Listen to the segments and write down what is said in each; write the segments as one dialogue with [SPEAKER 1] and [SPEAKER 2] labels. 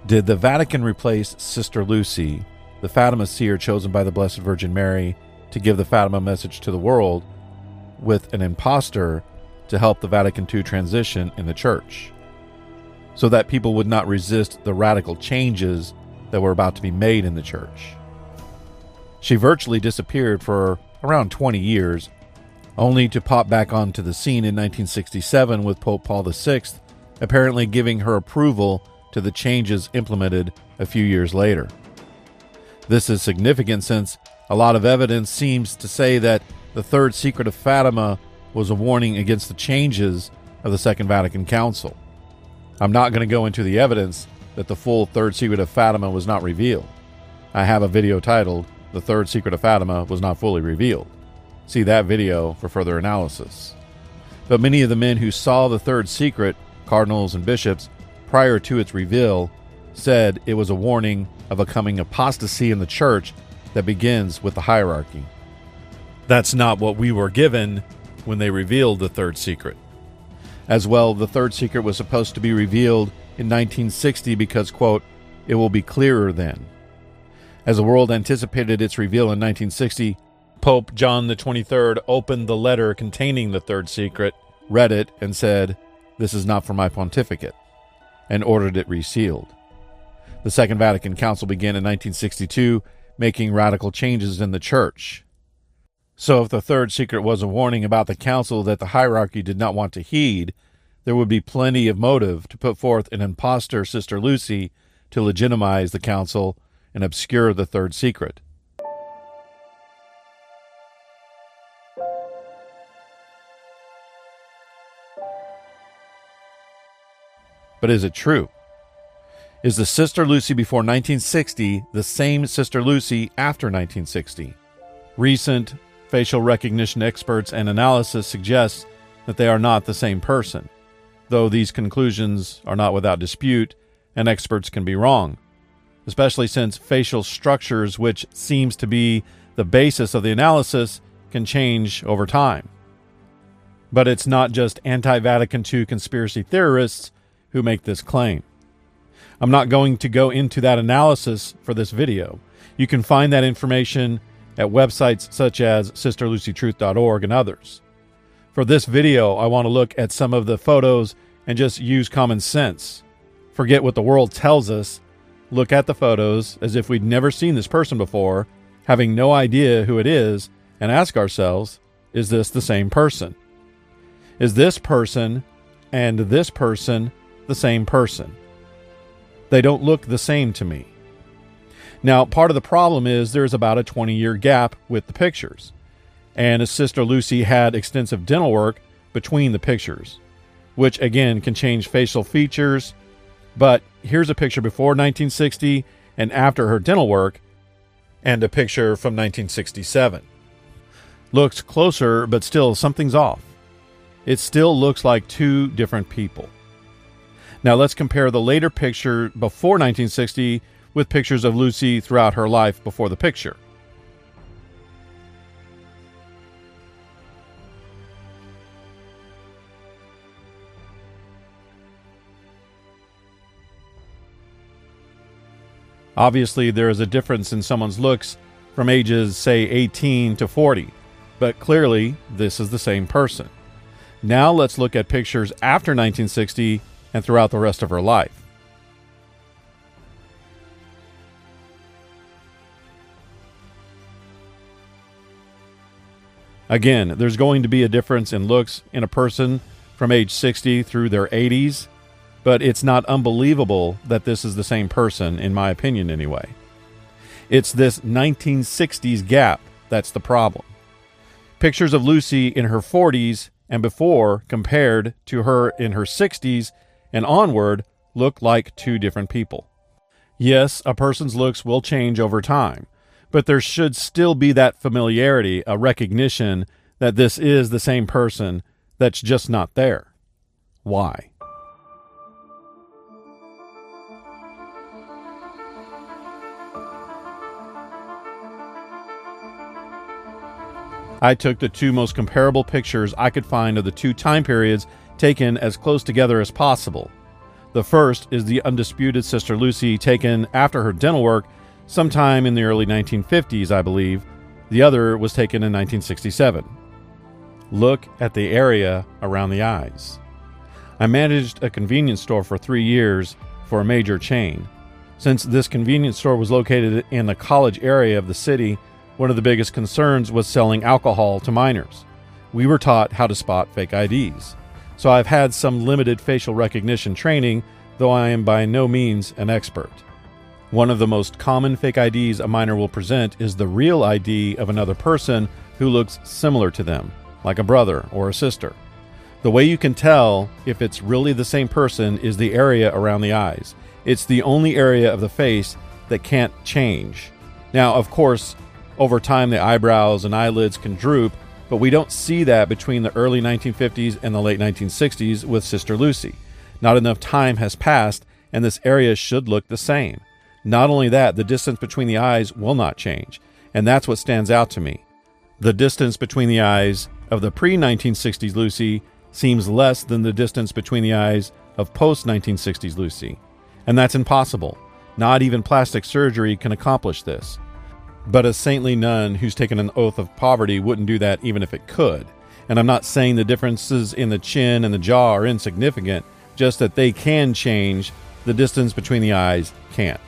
[SPEAKER 1] Did the Vatican replace Sister Lucy, the Fatima seer chosen by the Blessed Virgin Mary to give the Fatima message to the world, with an impostor to help the Vatican II transition in the Church, so that people would not resist the radical changes that were about to be made in the Church? She virtually disappeared for around 20 years, only to pop back onto the scene in 1967 with Pope Paul VI apparently giving her approval to the changes implemented a few years later. This is significant since a lot of evidence seems to say that the Third Secret of Fatima was a warning against the changes of the Second Vatican Council. I'm not going to go into the evidence that the full Third Secret of Fatima was not revealed. I have a video titled, "The Third Secret of Fatima Was Not Fully Revealed." See that video for further analysis. But many of the men who saw the Third Secret, cardinals and bishops, prior to its reveal, said it was a warning of a coming apostasy in the Church that begins with the hierarchy. That's not what we were given when they revealed the Third Secret. As well, the Third Secret was supposed to be revealed in 1960 because, quote, "it will be clearer then." As the world anticipated its reveal in 1960, Pope John XXIII opened the letter containing the Third Secret, read it, and said, "This is not for my pontificate," and ordered it resealed. The Second Vatican Council began in 1962, making radical changes in the Church. So if the Third Secret was a warning about the Council that the hierarchy did not want to heed, there would be plenty of motive to put forth an impostor Sister Lucy to legitimize the Council and obscure the Third Secret. But is it true? Is the Sister Lucy before 1960 the same Sister Lucy after 1960? Recent facial recognition experts and analysis suggest that they are not the same person, though these conclusions are not without dispute, and experts can be wrong, especially since facial structures, which seems to be the basis of the analysis, can change over time. But it's not just anti-Vatican II conspiracy theorists who make this claim. I'm not going to go into that analysis for this video. You can find that information at websites such as sisterlucytruth.org and others. For this video, I want to look at some of the photos and just use common sense. Forget what the world tells us. Look at the photos as if we'd never seen this person before, having no idea who it is, and ask ourselves, is this the same person? Is this person and this person the same person? They don't look the same to me. Now, part of the problem is there's about a 20-year gap with the pictures, and Sister Lucy had extensive dental work between the pictures, which again can change facial features. But here's a picture before 1960 and after her dental work, and a picture from 1967. Looks closer, but still something's off. It still looks like two different people. Now let's compare the later picture before 1960 with pictures of Lucy throughout her life before the picture. Obviously, there is a difference in someone's looks from ages, say, 18 to 40, but clearly this is the same person. Now let's look at pictures after 1960 and throughout the rest of her life. Again, there's going to be a difference in looks in a person from age 60 through their 80s, but it's not unbelievable that this is the same person, in my opinion anyway. It's this 1960s gap that's the problem. Pictures of Lucy in her 40s and before compared to her in her 60s and onward look like two different people. Yes, a person's looks will change over time, but there should still be that familiarity, a recognition that this is the same person that's just not there. Why? I took the two most comparable pictures I could find of the two time periods taken as close together as possible. The first is the undisputed Sister Lucy taken after her dental work sometime in the early 1950s, I believe. The other was taken in 1967. Look at the area around the eyes. I managed a convenience store for 3 years for a major chain. Since this convenience store was located in the college area of the city, one of the biggest concerns was selling alcohol to minors. We were taught how to spot fake IDs. So I've had some limited facial recognition training, though I am by no means an expert. One of the most common fake IDs a minor will present is the real ID of another person who looks similar to them, like a brother or a sister. The way you can tell if it's really the same person is the area around the eyes. It's the only area of the face that can't change. Now, of course, over time the eyebrows and eyelids can droop, but we don't see that between the early 1950s and the late 1960s with Sister Lucy. Not enough time has passed, and this area should look the same. Not only that, the distance between the eyes will not change, and that's what stands out to me. The distance between the eyes of the pre-1960s Lucy seems less than the distance between the eyes of post-1960s Lucy. And that's impossible. Not even plastic surgery can accomplish this. But a saintly nun who's taken an oath of poverty wouldn't do that even if it could. And I'm not saying the differences in the chin and the jaw are insignificant, just that they can change, the distance between the eyes can't.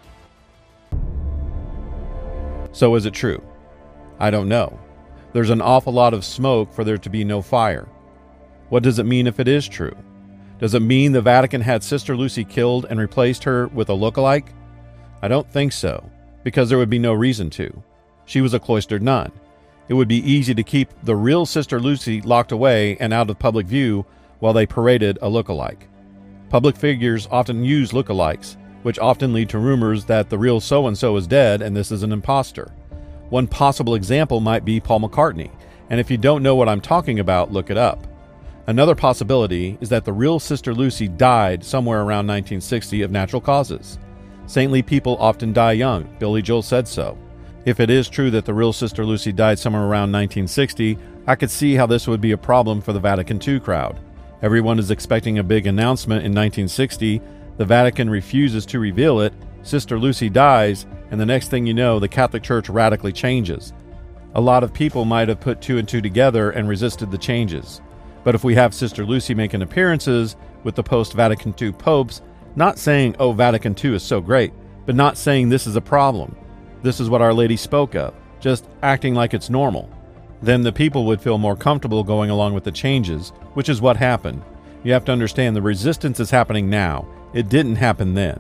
[SPEAKER 1] So is it true? I don't know. There's an awful lot of smoke for there to be no fire. What does it mean if it is true? Does it mean the Vatican had Sister Lucy killed and replaced her with a look-alike? I don't think so, because there would be no reason to. She was a cloistered nun. It would be easy to keep the real Sister Lucy locked away and out of public view while they paraded a look-alike. Public figures often use look-alikes, which often lead to rumors that the real so-and-so is dead and this is an imposter. One possible example might be Paul McCartney, and if you don't know what I'm talking about, look it up. Another possibility is that the real Sister Lucy died somewhere around 1960 of natural causes. Saintly people often die young. Billy Joel said so. If it is true that the real Sister Lucy died somewhere around 1960, I could see how this would be a problem for the Vatican II crowd. Everyone is expecting a big announcement in 1960. The Vatican refuses to reveal it. Sister Lucy dies, and the next thing you know, the Catholic Church radically changes. A lot of people might have put two and two together and resisted the changes. But if we have Sister Lucy making appearances with the post-Vatican II popes, not saying, oh, Vatican II is so great, but not saying this is a problem. This is what Our Lady spoke of, just acting like it's normal. Then the people would feel more comfortable going along with the changes, which is what happened. You have to understand the resistance is happening now. It didn't happen then.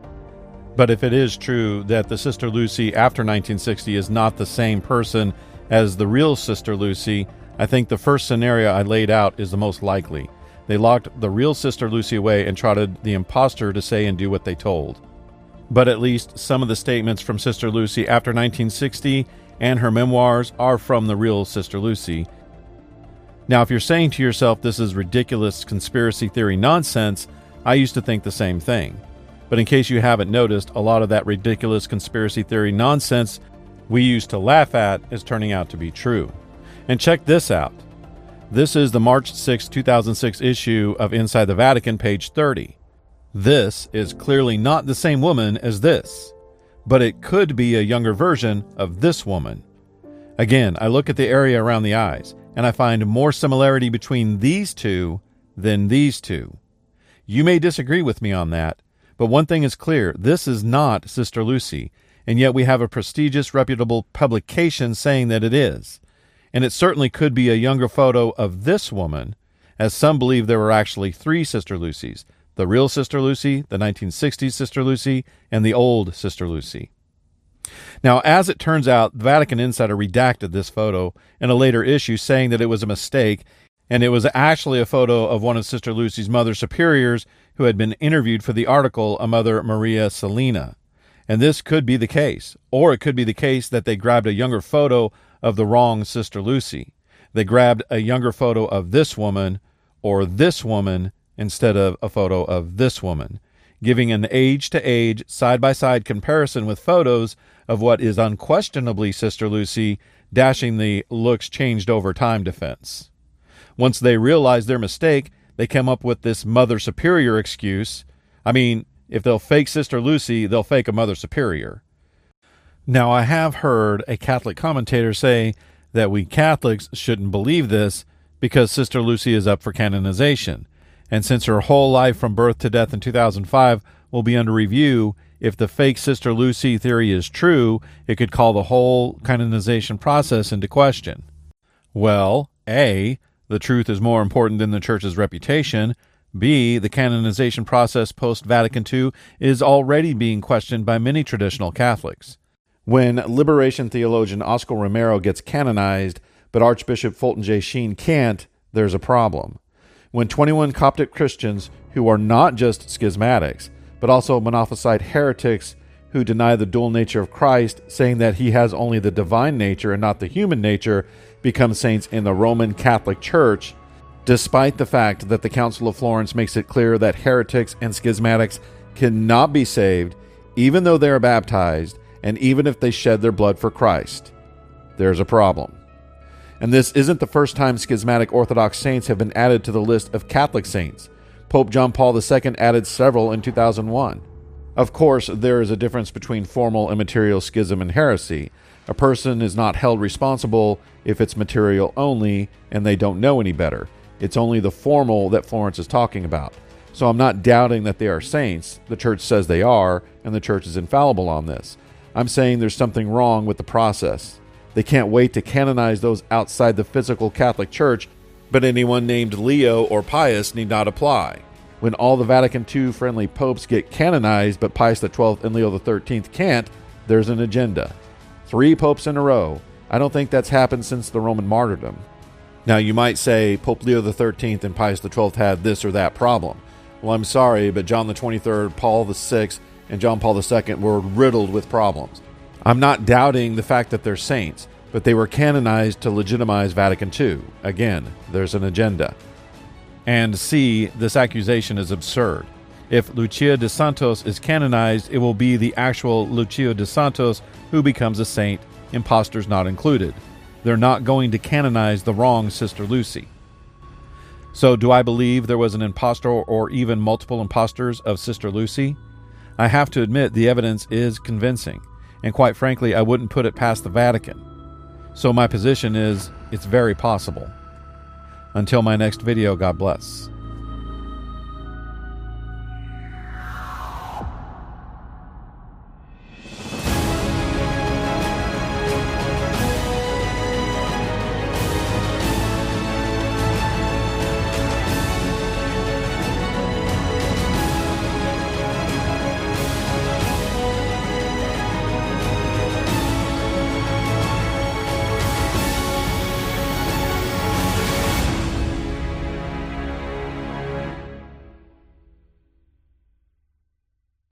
[SPEAKER 1] But if it is true that the Sister Lucy after 1960 is not the same person as the real Sister Lucy, I think the first scenario I laid out is the most likely. They locked the real Sister Lucy away and trotted the impostor to say and do what they told. But at least some of the statements from Sister Lucy after 1960 and her memoirs are from the real Sister Lucy. Now, if you're saying to yourself this is ridiculous conspiracy theory nonsense, I used to think the same thing. But in case you haven't noticed, a lot of that ridiculous conspiracy theory nonsense we used to laugh at is turning out to be true. And check this out. This is the March 6, 2006 issue of Inside the Vatican, page 30. This is clearly not the same woman as this, but it could be a younger version of this woman. Again, I look at the area around the eyes, and I find more similarity between these two than these two. You may disagree with me on that, but one thing is clear, this is not Sister Lucy, and yet we have a prestigious, reputable publication saying that it is. And it certainly could be a younger photo of this woman, as some believe there were actually 3 Sister Lucys, the real Sister Lucy, the 1960s Sister Lucy, and the old Sister Lucy. Now, as it turns out, the Vatican Insider redacted this photo in a later issue saying that it was a mistake, and it was actually a photo of one of Sister Lucy's Mother Superiors who had been interviewed for the article, a Mother Maria Selina. And this could be the case, or it could be the case that they grabbed a younger photo of the wrong Sister Lucy. They grabbed a younger photo of this woman or this woman instead of a photo of this woman, giving an age-to-age, side-by-side comparison with photos of what is unquestionably Sister Lucy, dashing the looks changed over time defense. Once they realized their mistake, they came up with this Mother Superior excuse, I mean, if they'll fake Sister Lucy, they'll fake a Mother Superior. Now, I have heard a Catholic commentator say that we Catholics shouldn't believe this because Sister Lucy is up for canonization. And since her whole life from birth to death in 2005 will be under review, if the fake Sister Lucy theory is true, it could call the whole canonization process into question. Well, A, the truth is more important than the Church's reputation. B, the canonization process post-Vatican II is already being questioned by many traditional Catholics. When liberation theologian Oscar Romero gets canonized, but Archbishop Fulton J. Sheen can't, there's a problem. When 21 Coptic Christians, who are not just schismatics, but also Monophysite heretics who deny the dual nature of Christ, saying that he has only the divine nature and not the human nature, become saints in the Roman Catholic Church, despite the fact that the Council of Florence makes it clear that heretics and schismatics cannot be saved, even though they are baptized, and even if they shed their blood for Christ. There's a problem. And this isn't the first time schismatic Orthodox saints have been added to the list of Catholic saints. Pope John Paul II added several in 2001. Of course, there is a difference between formal and material schism and heresy. A person is not held responsible if it's material only and they don't know any better. It's only the formal that Florence is talking about. So I'm not doubting that they are saints. The Church says they are, and the Church is infallible on this. I'm saying there's something wrong with the process. They can't wait to canonize those outside the physical Catholic Church, but anyone named Leo or Pius need not apply. When all the Vatican II friendly popes get canonized, but Pius XII and Leo XIII can't, there's an agenda. 3 popes in a row. I don't think that's happened since the Roman martyrdom. Now, you might say Pope Leo XIII and Pius XII had this or that problem. Well, I'm sorry, but John XXIII, Paul VI, and John Paul II were riddled with problems. I'm not doubting the fact that they're saints, but they were canonized to legitimize Vatican II. Again, there's an agenda. And C, this accusation is absurd. If Lucia dos Santos is canonized, it will be the actual Lucia dos Santos who becomes a saint, imposters not included. They're not going to canonize the wrong Sister Lucy. So do I believe there was an impostor or even multiple imposters of Sister Lucy? I have to admit the evidence is convincing, and quite frankly, I wouldn't put it past the Vatican. So my position is, it's very possible. Until my next video, God bless.